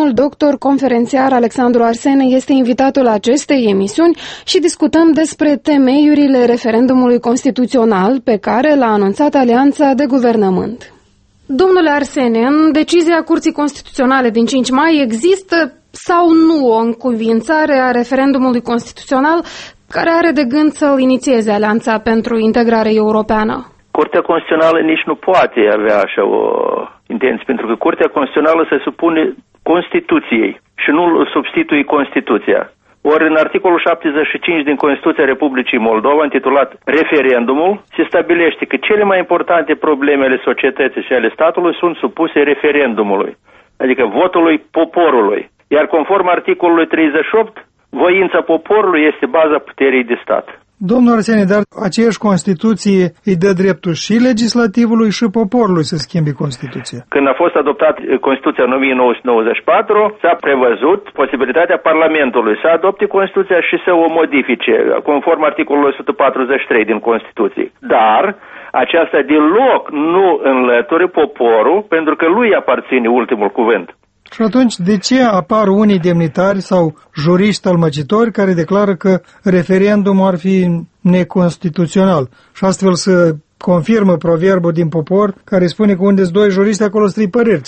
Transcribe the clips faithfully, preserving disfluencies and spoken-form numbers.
Domnul doctor conferențiar Alexandru Arsene este invitatul acestei emisiuni și discutăm despre temeiurile referendumului constituțional pe care l-a anunțat Alianța de Guvernământ. Domnule Arsene, în decizia Curții Constituționale din cinci mai există sau nu o încuviințare a referendumului constituțional care are de gând să-l inițieze Alianța pentru Integrare Europeană? Curtea Constituțională nici nu poate avea așa o intenție, pentru că Curtea Constituțională se supune Constituției și nu substituie Constituția. Ori în articolul șaptezeci și cinci din Constituția Republicii Moldova, intitulat Referendumul, se stabilește că cele mai importante probleme ale societății și ale statului sunt supuse referendumului, adică votului poporului. Iar conform articolului treizeci și opt, voința poporului este baza puterii de stat. Domnul Arsene, dar aceeași Constituție îi dă dreptul și legislativului și poporului să schimbe Constituția. Când a fost adoptată Constituția în o mie nouă sute nouăzeci și patru, s-a prevăzut posibilitatea Parlamentului să adopte Constituția și să o modifice, conform articolului o sută patruzeci și trei din Constituție. Dar aceasta deloc nu înlătură poporul, pentru că lui aparține ultimul cuvânt. Și atunci, de ce apar unii demnitari sau juriști almăcitori care declară că referendumul ar fi neconstituțional și astfel să confirmă proverbul din popor care spune că unde-s doi juriști, acolo sunt trei păreri?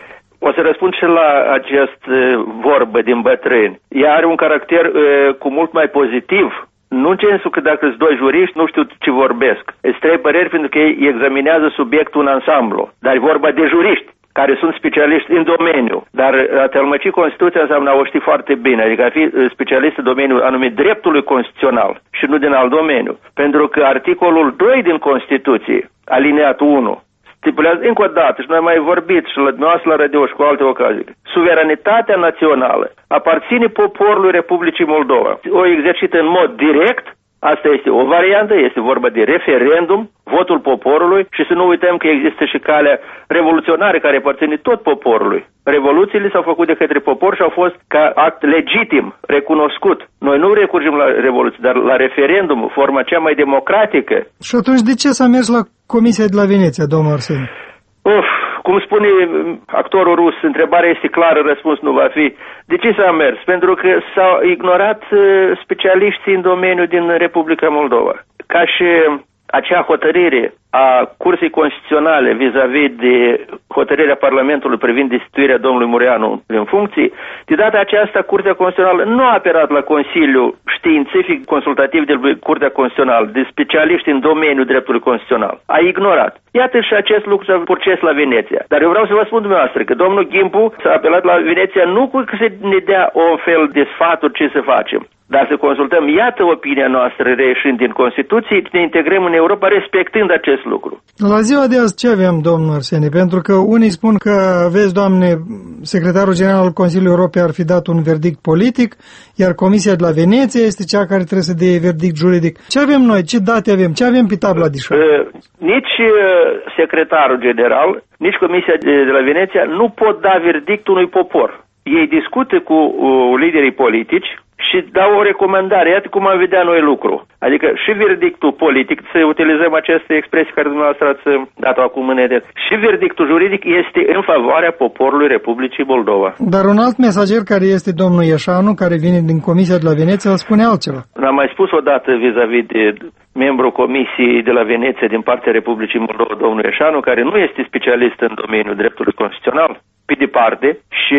O să răspund și la acest vorbă din bătrâni. Ea are un caracter uh, cu mult mai pozitiv. Nu în sensul că dacă sunt doi juriști, nu știu ce vorbesc. Sunt trei păreri pentru că ei examinează subiectul în ansamblu. Dar e vorba de juriști care sunt specialiști în domeniu. Dar a tălmăci Constituția înseamnă a o ști foarte bine, adică a fi specialist în domeniul anumit dreptului constituțional și nu din alt domeniu. Pentru că articolul doi din Constituție, alineatul unu, stipulează încă o dată, și noi am mai vorbit și la dumneavoastră la radio și cu alte ocazii, suveranitatea națională aparține poporului Republicii Moldova. O exercită în mod direct. Asta este o variantă, este vorba de referendum, votul poporului și să nu uităm că există și calea revoluționară care aparține tot poporului. Revoluțiile s-au făcut de către popor și au fost ca act legitim, recunoscut. Noi nu recurgem la revoluție, dar la referendum, forma cea mai democratică. Și atunci de ce s-a mers la Comisia de la Veneția, domnul Arsene? Uf, cum spune actorul rus, întrebarea este clară, răspuns nu va fi. De ce s-a mers? Pentru că s-au ignorat specialiștii în domeniul din Republica Moldova. Ca și acea hotărâre a Curții Constituționale vis-a-vis de hotărârea Parlamentului privind destituirea domnului Mureanu în funcție, de data aceasta Curtea Constituțională nu a apelat la Consiliul Științific Consultativ de Curtea Constituțională, de specialiști în domeniul dreptului constituțional. A ignorat. Iată și acest lucru s-a proces la Veneția. Dar eu vreau să vă spun dumneavoastră că domnul Ghimpu s-a apelat la Veneția nu cu că să ne dea o fel de sfaturi ce să facem, dar să consultăm, iată opinia noastră reieșind din Constituție, ne integrăm în Europa respectând acest lucru. La ziua de azi ce avem, domnul Arsene? Pentru că unii spun că, vezi, doamne, secretarul general al Consiliului Europei ar fi dat un verdict politic, iar Comisia de la Veneția este cea care trebuie să dea verdict juridic. Ce avem noi? Ce date avem? Ce avem pe tabla de șoc? Uh, nici uh, secretarul general, nici Comisia de, de la Veneția nu pot da verdict unui popor. Ei discută cu uh, liderii politici și dau o recomandare. Iată cum am vedea noi lucru. Adică și verdictul politic, să utilizăm aceste expresii care dumneavoastră ați dat-o acum în edet, și verdictul juridic este în favoarea poporului Republicii Moldova. Dar un alt mesager care este domnul Ieșanu, care vine din Comisia de la Veneția, spune altceva. Am mai spus odată vis-a-vis de membru Comisiei de la Veneția din partea Republicii Moldova, domnul Ieșanu, care nu este specialist în domeniul dreptului constituțional, pe departe, și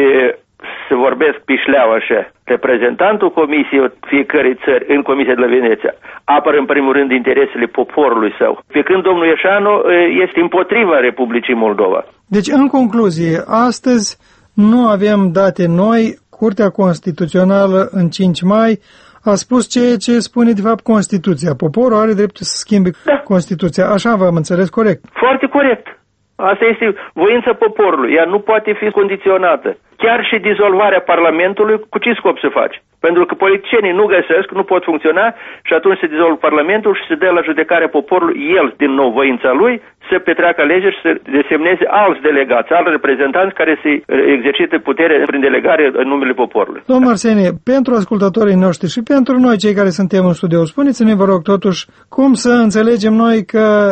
să vorbesc pișleau așa, reprezentantul Comisiei fiecărei țări în Comisia de la Veneția apără în primul rând interesele poporului său, pe când domnul Ieșanu este împotriva Republicii Moldova. Deci, în concluzie, astăzi nu avem date noi. Curtea Constituțională în cinci mai a spus ceea ce spune de fapt Constituția. Poporul are dreptul să schimbe da. Constituția. Așa v-am înțeles corect? Foarte corect. Asta este voința poporului. Ea nu poate fi condiționată. Chiar și dizolvarea Parlamentului, cu ce scop se face? Pentru că politicienii nu găsesc, nu pot funcționa și atunci se dizolvă Parlamentul și se dă la judecarea poporului, el, din nou, voința lui, să petreacă alegeri și să desemneze alți delegați, alți reprezentanți care să exercite putere prin delegare în numele poporului. Domnul Arsene, pentru ascultătorii noștri și pentru noi, cei care suntem în studio, spuneți-ne, vă rog, totuși, cum să înțelegem noi că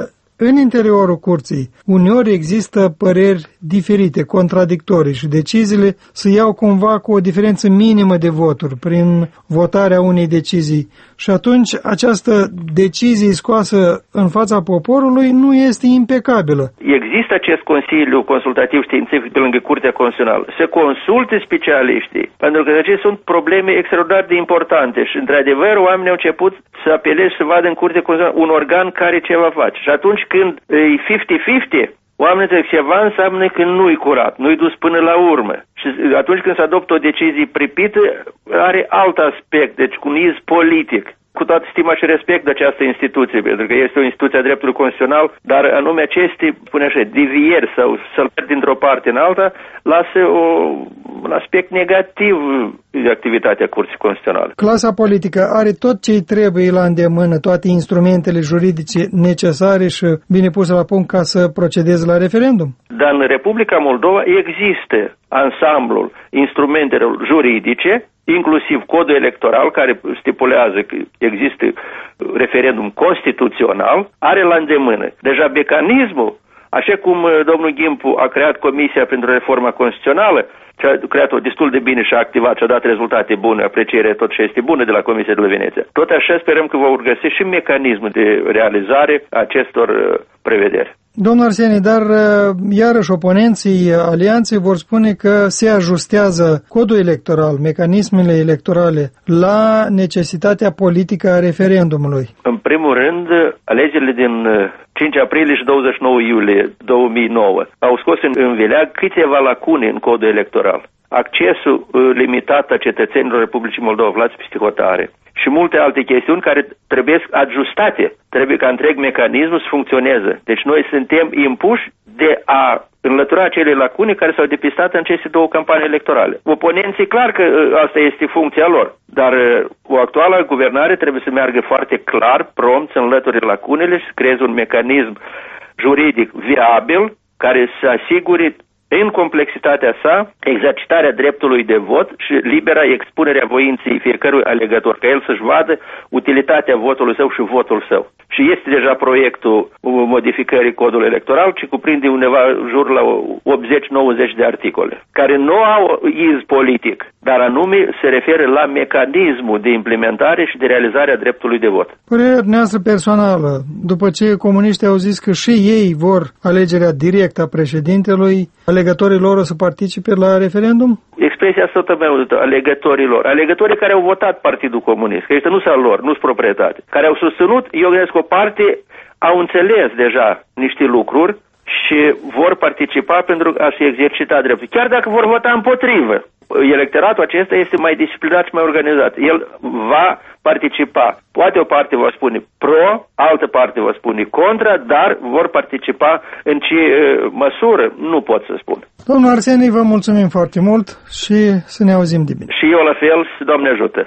în interiorul curții uneori există păreri diferite, contradictorii și deciziile se iau cumva cu o diferență minimă de voturi prin votarea unei decizii și atunci această decizie scoasă în fața poporului nu este impecabilă. Există acest Consiliu Consultativ Științific de lângă Curtea Constituțională. Se consulte specialiștii, pentru că acestea sunt probleme extraordinar de importante și, într-adevăr, oamenii au început să apeleze să vadă în Curtea Constituțională un organ care ceva face. Și atunci când e cincizeci cincizeci, oamenii zic ceva înseamnă că nu-i curat, nu-i dus până la urmă. Și atunci când se adoptă o decizie pripită, are alt aspect, deci cu un iz politic. Cu toată stima și respect de această instituție, pentru că este o instituție a dreptului constituțional, dar anume aceste, pune așa, devieri sau sălbări dintr-o parte în alta, lasă o, un aspect negativ de activitatea Curții Constituționale. Clasa politică are tot ce-i trebuie la îndemână, toate instrumentele juridice necesare și bine puse la punct ca să procedeze la referendum? Dar în Republica Moldova există ansamblul instrumentelor juridice, inclusiv codul electoral care stipulează că există referendum constituțional, are la îndemână. Deja mecanismul, așa cum domnul Ghimpu a creat Comisia pentru Reforma Constituțională, și a creat-o destul de bine și a activat și a dat rezultate bune, apreciere tot ce este bună de la Comisia de la Veneția. Tot așa sperăm că vor găsi și mecanismul de realizare a acestor prevederi. Domnul Arsenie, dar iarăși oponenții alianței vor spune că se ajustează codul electoral, mecanismele electorale, la necesitatea politică a referendumului. În primul rând, alegerile din cinci aprilie și douăzeci și nouă iulie două mii nouă au scos în vileag câteva lacune în codul electoral. Accesul limitat a cetățenilor Republicii Moldova aflați peste hotare și multe alte chestiuni care trebuie ajustate. Trebuie ca întreg mecanismul să funcționeze. Deci noi suntem impuși de a înlătura acele lacune care s-au depistat în aceste două campanii electorale. Oponenții, clar că asta este funcția lor, dar cu actuala guvernare trebuie să meargă foarte clar, prompt, să înlăture lacunele și să creeze un mecanism juridic viabil care să asigure în complexitatea sa, exercitarea dreptului de vot și libera expunerea voinței fiecărui alegător, ca el să-și vadă utilitatea votului său și votul său. Și este deja proiectul modificării codului electoral, ce cuprinde undeva jur la optzeci nouăzeci de articole, care nu au iz politic, dar anume se referă la mecanismul de implementare și de realizare a dreptului de vot. Părerea noastră personală, după ce comuniștii au zis că și ei vor alegerea directă a președintelui, alegătorii lor o să participe la referendum? Expresia asta tot mai auzită, alegătorii lor. Alegătorii care au votat Partidul Comunist, că ăștia nu sunt al lor, nu sunt proprietate. Care au susținut, eu gândesc că o parte au înțeles deja niște lucruri și vor participa pentru a-și exercita dreptul. Chiar dacă vor vota împotrivă. Electoratul acesta este mai disciplinat și mai organizat. El va participa. Poate o parte va spune pro, altă parte va spune contra, dar vor participa în ce măsură, nu pot să spun. Domnul Arsenie, vă mulțumim foarte mult și să ne auzim de bine. Și eu la fel, Doamne ajută.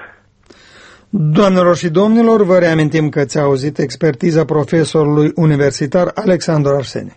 Doamnelor și domnilor, vă reamintim că ți-a auzit expertiza profesorului universitar Alexandru Arsenie.